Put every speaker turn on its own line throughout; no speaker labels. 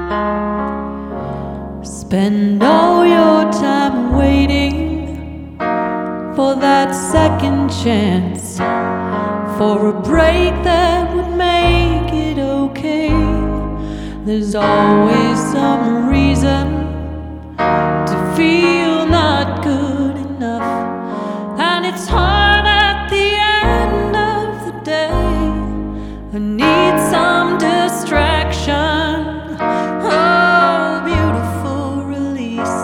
Spend all your time waiting for that second chance, for a break that would make it okay. There's always some reason to feel not good enough, and it's hard at the end of the day. I need some distraction, a beautiful release.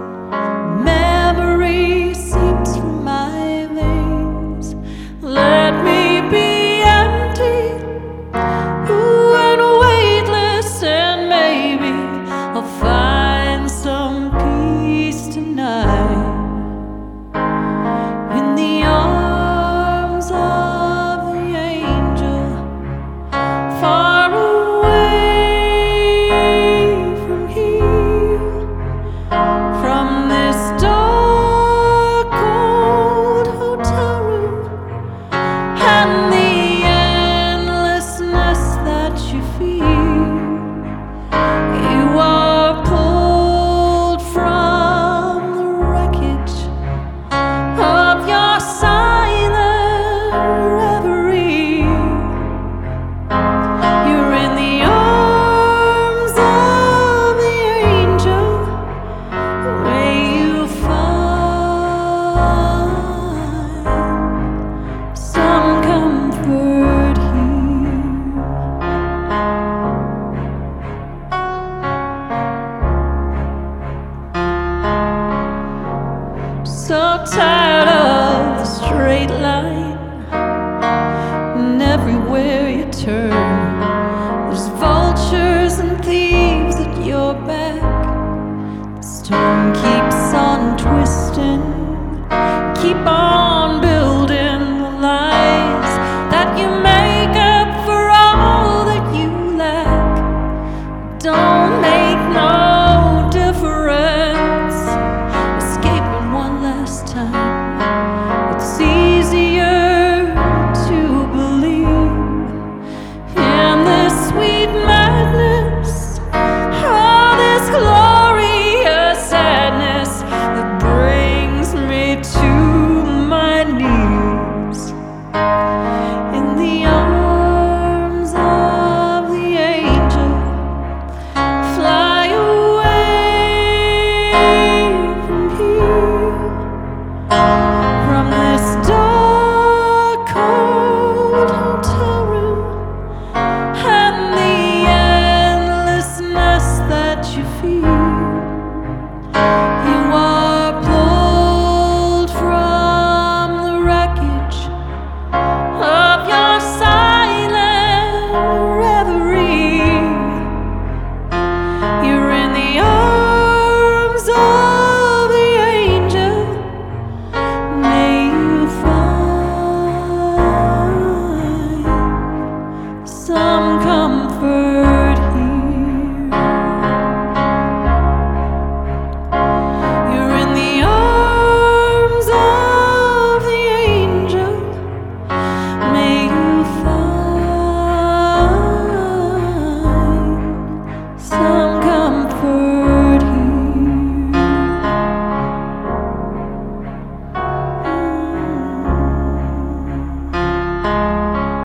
Memory seeps from my veins. Let me be empty, ooh, and weightless, and maybe I'll find some peace tonight in the arms of the angel, far away from here, from this dark cold hotel room and the endlessness that you feel. You are pulled from the wreckage of your silent reverie. You're in the arms of the angel, where you find some comfort here. So tired of the straight line, and everywhere you turn, there's vultures and thieves at your back. The storm keeps on twisting, keep on building the lies that you make up for all that you lack. Don't